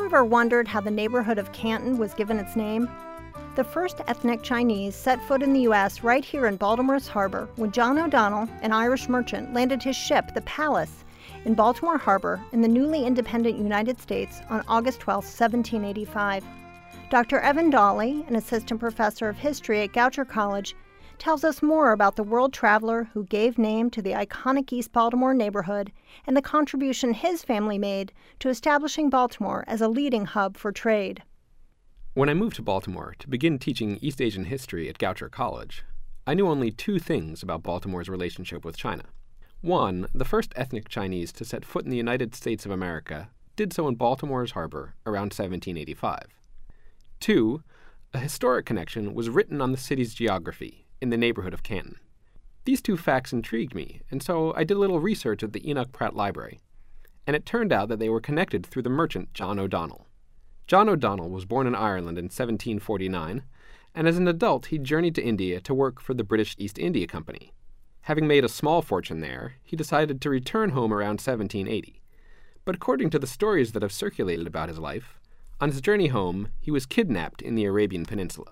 ever wondered how the neighborhood of Canton was given its name? The first ethnic Chinese set foot in the U.S. right here in Baltimore's harbor when John O'Donnell, an Irish merchant, landed his ship, the Pallas, in Baltimore Harbor in the newly independent United States on August 12, 1785. Dr. Evan Dawley, an assistant professor of history at Goucher College, tells us more about the world traveler who gave name to the iconic East Baltimore neighborhood and the contribution his family made to establishing Baltimore as a leading hub for trade. When I moved to Baltimore to begin teaching East Asian history at Goucher College, I knew only two things about Baltimore's relationship with China. One, the first ethnic Chinese to set foot in the United States of America did so in Baltimore's harbor around 1785. Two, a historic connection was written on the city's geography in the neighborhood of Canton. These two facts intrigued me, and so I did a little research at the Enoch Pratt Library, and it turned out that they were connected through the merchant John O'Donnell. John O'Donnell was born in Ireland in 1749, and as an adult he journeyed to India to work for the British East India Company. Having made a small fortune there, he decided to return home around 1780. But according to the stories that have circulated about his life, on his journey home he was kidnapped in the Arabian Peninsula.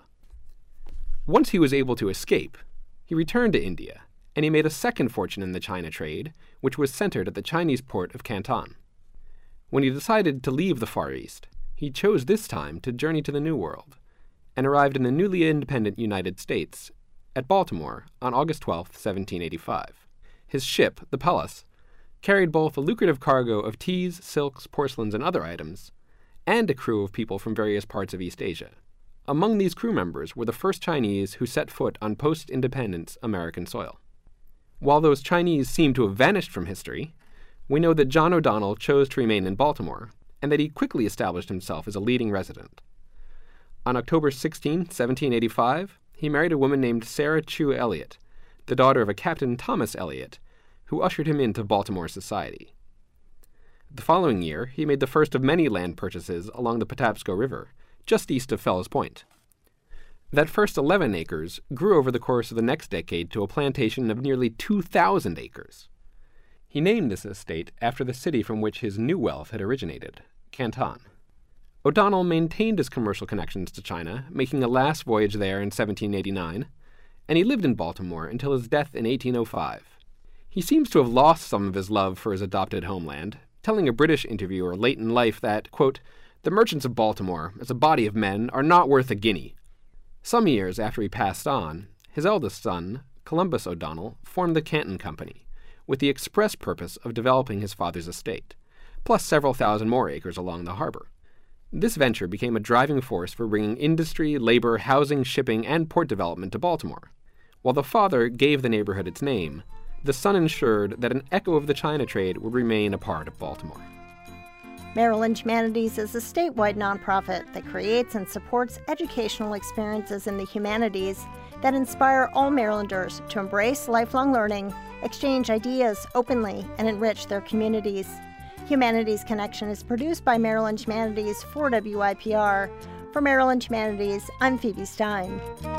Once he was able to escape, he returned to India, and he made a second fortune in the China trade, which was centered at the Chinese port of Canton. When he decided to leave the Far East, he chose this time to journey to the New World, and arrived in the newly independent United States at Baltimore on August 12, 1785. His ship, the Pallas, carried both a lucrative cargo of teas, silks, porcelains, and other items, and a crew of people from various parts of East Asia. Among these crew members were the first Chinese who set foot on post-independence American soil. While those Chinese seem to have vanished from history, we know that John O'Donnell chose to remain in Baltimore, and that he quickly established himself as a leading resident. On October 16, 1785, he married a woman named Sarah Chew Elliott, the daughter of a Captain Thomas Elliott, who ushered him into Baltimore society. The following year, he made the first of many land purchases along the Patapsco River, just east of Fells Point. That first 11 acres grew over the course of the next decade to a plantation of nearly 2,000 acres. He named this estate after the city from which his new wealth had originated, Canton. O'Donnell maintained his commercial connections to China, making a last voyage there in 1789, and he lived in Baltimore until his death in 1805. He seems to have lost some of his love for his adopted homeland, telling a British interviewer late in life that, quote, "The merchants of Baltimore, as a body of men, are not worth a guinea." Some years after he passed on, his eldest son, Columbus O'Donnell, formed the Canton Company, with the express purpose of developing his father's estate, plus several thousand more acres along the harbor. This venture became a driving force for bringing industry, labor, housing, shipping, and port development to Baltimore. While the father gave the neighborhood its name, the son ensured that an echo of the China trade would remain a part of Baltimore. Maryland Humanities is a statewide nonprofit that creates and supports educational experiences in the humanities that inspire all Marylanders to embrace lifelong learning, exchange ideas openly, and enrich their communities. Humanities Connection is produced by Maryland Humanities for WIPR. For Maryland Humanities, I'm Phoebe Stein.